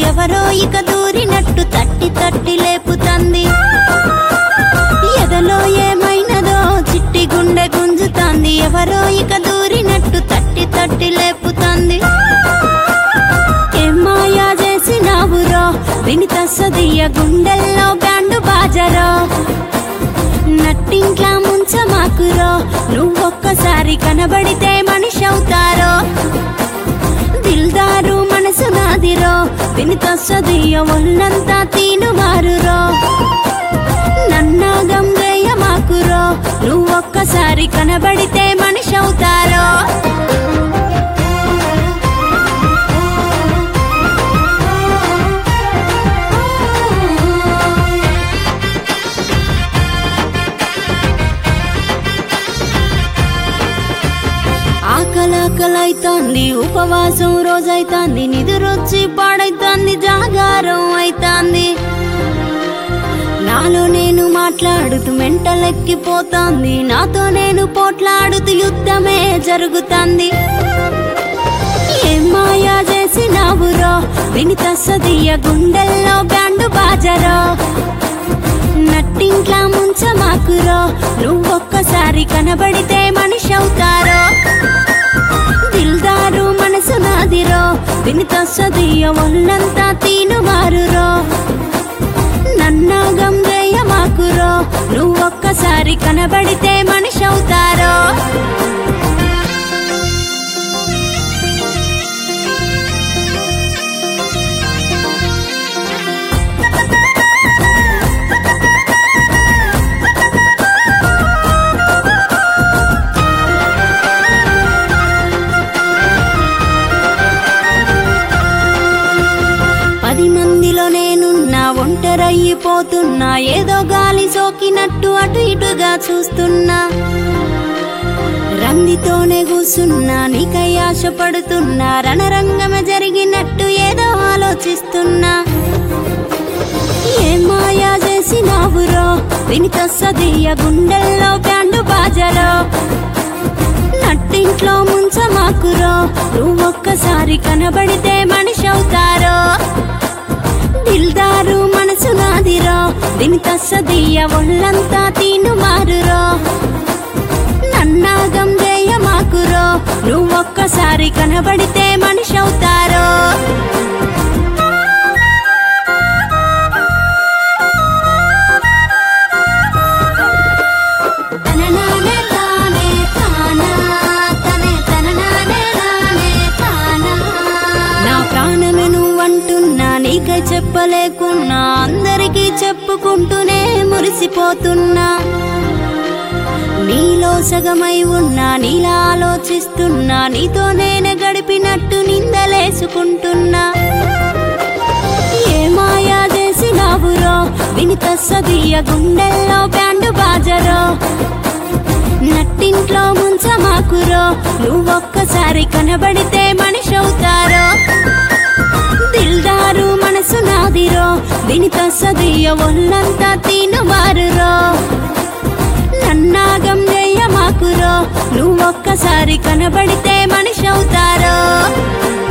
ఎవరో ఇక దూరినట్టు తట్టి తట్టి లేపుతంది. ఎదలో ఏమైనదో చిట్టి గుండె గుంజుతాంది. ఎవరో ఇక దూరినట్టు తట్టి తట్టి లేపుతంది. ఏం మాయా చేసినావురో వినితస్సదియ గుండెల్లో బ్యాండు బాజరో. నట్టింట్లా ముంచమాకురో నువ్వొక్కసారి కనబడితే మనిషి అవుతారో. దిల్దారు మనసు నాదిరో వినితస్సదియ ఒళ్ళంతా తీనుమారురో. నన్నాగం వేయమాకురో నువ్వొక్కసారి కనబడితే మనిషి అవుతారో. ఆకలాకలైతాంది ఉపవాసం రోజైతాంది. నిదురొచ్చి పాడైతాంది జాగారం అయితాంది. నాలో నేను మాట్లాడుతూ మెంటలెక్కిపోతాంది. నాతో నేను పోట్లాడుతూ యుద్ధమే జరుగుతాంది. ఏం మాయా చేసినావురో వినితస్సదియ గుండెల్లో బ్యాండు బాజరో. నట్టింట్లా ముంచమాకురో నువ్వొక్కసారి కనబడితే మనిషి అవుతారో. దిల్దారు మనసు నాదిరో వినితస్సదియ ఒళ్ళంతా తీనుమారురో. నన్నాగం వేయమాకురో నువ్వొక్కసారి కనబడితే మనిషి అవుతారో. మందిలో నేనున్నా ఒంటరయ్యిపోతున్నా. ఏదో గాలి సోకినట్టు అటు ఇటుగా చూస్తున్నా. రందితోనే కూసున్నా నీకై ఆశపడుతున్నా. రణరంగమే జరిగినట్టు ఏదో ఆలోచిస్తున్నా. ఏం మాయా చేసినావురో వినితస్సదియ గుండెల్లో బ్యాండు బాజరో. నట్టింట్లో ముంచమాకురో నువ్వొక్కసారి కనబడితే మనిషి అవుతారో. దిల్దారు మనసు నాదిరో వినితస్సదియ ఒళ్ళంతా తీనుమారురో. నన్నాగం వేయమాకురో నువ్వొక్కసారి కనబడితే మనిషి అవుతారో. నా ప్రాణమే నువ్వంటున్నా నీకై చెప్పలేకున్నా. అందరికీ చెప్పుకుంటూనే మురిసిపోతున్నా. నీలో సగమై ఉన్నా నీలా ఆలోచిస్తున్నా. నీతో నేనే గడిపినట్టు నిందలేసుకుంటున్నా. ఏ మాయా చేసినావురో వినితస్సదియ గుండెల్లో బ్యాండు బాజరో. నట్టింట్లో ముంచమాకురో నువ్వొక్కసారి కనబడితే మనిషి అవుతారో. దిల్దారు మనసు నాదిరో వినితస్సదియ ఒళ్ళంతా తీనుమారురో. నన్నాగం వేయమాకురో నువ్వొక్కసారి కనబడితే మనిషి అవుతారో.